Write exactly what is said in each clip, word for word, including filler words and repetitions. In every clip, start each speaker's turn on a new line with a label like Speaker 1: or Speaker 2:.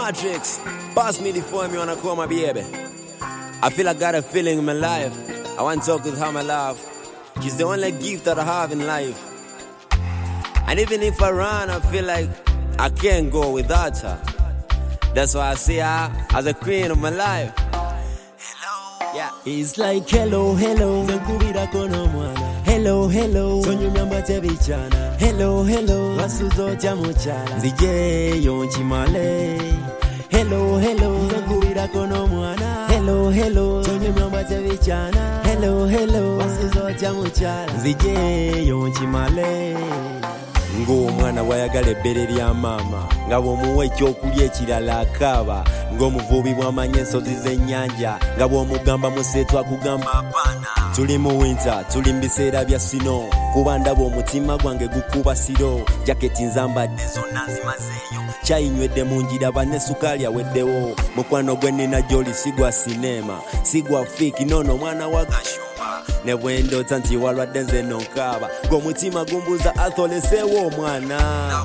Speaker 1: Matrix, pass me the phone, me wanna call my baby. I feel I got a feeling in my life. I want to talk with her, my love. She's the only gift that I have in life. And even if I run, I feel like I can't go without her. That's why I see her as a queen of my life. Hello, yeah.
Speaker 2: It's like hello, hello. Zankubira kono mwana. Hello, hello. Sonyo myamba tebichana. Hello, hello. Wasuzo jamuchala. Zije yonchi male. Hello, hello. Zankubira kono mwana. Hello, hello. Sonyo myamba tebichana. Hello, hello. Wasuzo jamuchala. Zije yonchi male. Ngo mwana wayagala ebbere lya mama nga bw'omuwa ekyokulya ekirala akaaba ng'omuvubi bw'amanya ensozi z'ennyanja nga bw'omugamba museetwa kugamba apaana tuli mu winter tuli mu biseera bya sino kuba ndaba omutima gwange gukuba siro jaketi nzambadde zonna nzimazeeyo kyayinywedde mu njira banne sukaali aweddewo mukwano gwe nnina gy'oli sigwa sinema sigwa fiiki noono mwana wa gashumba ne bwe ndota nti walwadde nze nonkaaba ng'omutima gumbuza atholeseewo omwana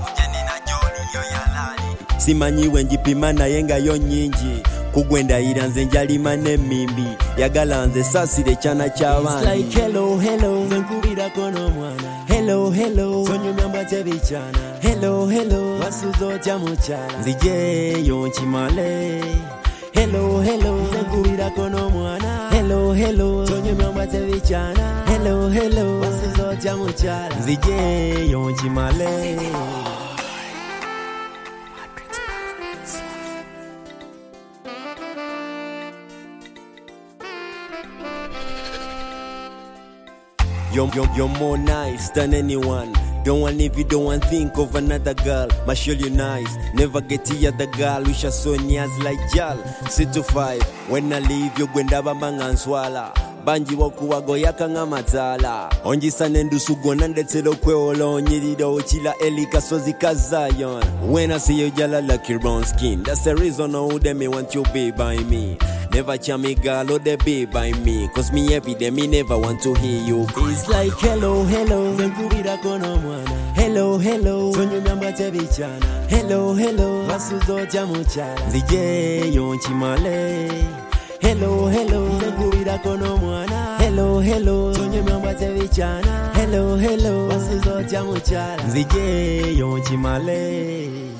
Speaker 2: simanyiwe njipima naye nga yo nnyingi kugwendayira nze njalima n'emmimbi yagala nze saasire ekyana ky'abaana like hello hello nze nkubirako n'omwana hello hello sonyumyamba tebikyana hello hello wasuza otya mukyala nzijeeyo nkimale hello hello nze nkubirako n'omwana hello hello sonyumyamba tebikyana hello hello wasuza otya mukyala nzijeeyo nkimale. You're, you're, you're more nice than anyone. Don't want if you don't want think of another girl. Ma show you nice. Never get the other girl. Wish I saw nias like jal. Sit to five. When I leave you gwenda bamanga nswala. Banji wakuwago yakanga matala. Onjisa nendusu gona ndetelo kweolo. Nyirido ochila elika sozi kazayon. When I see you jala lucky brown skin. That's the reason all them me want you be by me. Never chami girl, oh they be by me. Cause me every day, me never want to hear you. It's like hello, hello. Zankubira kono mwana. Hello, hello. Sonyo myamba tebichana. Hello, hello. Wasuzo jamuchala. Zije yonchi male. Hello, hello. Zankubira kono mwana. Hello, hello. Sonyo myamba tebichana. Hello, hello. Wasuzo jamuchala. Zije yonchi male.